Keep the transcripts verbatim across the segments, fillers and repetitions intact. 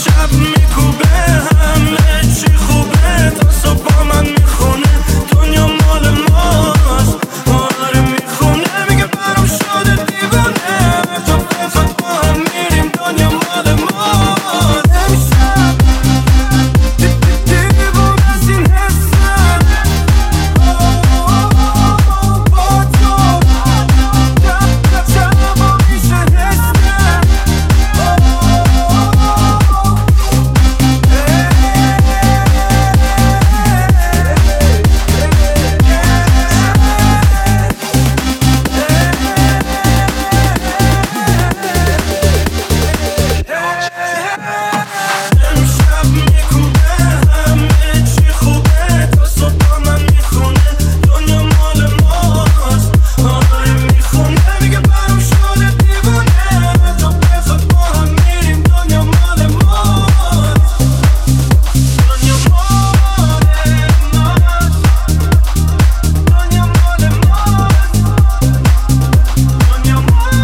امشب میکوبه همه چی خوبه، تا صبح با من میخونه دنیا مال ماست. آره میخونه میگه برام شده دیوانه، تا بخواد با هم میریم دنیا مال ماست. امشب دیوونه از این حسن با تو دب شبا میشه حسن. امشب میکوبه همه چی خوبه، تا صبح با من میخونه دنیا مال ماست. آره میخونه میگه برام شده دیوانه، تا بخواد با هم میریم دنیا مال ماست. دنیا مال ماست، دنیا مال ماست، دنیا مال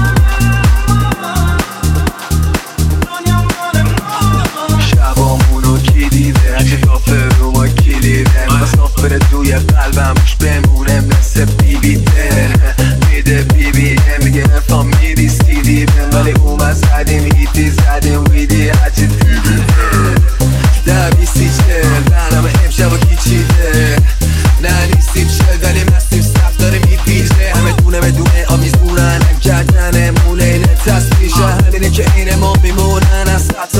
شبامونو کی دیده، خلافه رو ما کلیده، مسافر توی قلبم روش بمونه مثل بی بی دل. میده بی بی میگه افام میری سیدی بن، ولی اومد زدیم هیتی زدیم ویدی هرچی دیدی ده بیستی چل برنامه امشب و کی چیده. نه نیستیم چل ولی مستیم صف داره میپیچه، همه دونه بدونه آمیزونن هم کردن مونه اینه تصویشه، همینه که اینه ما میمونن از خط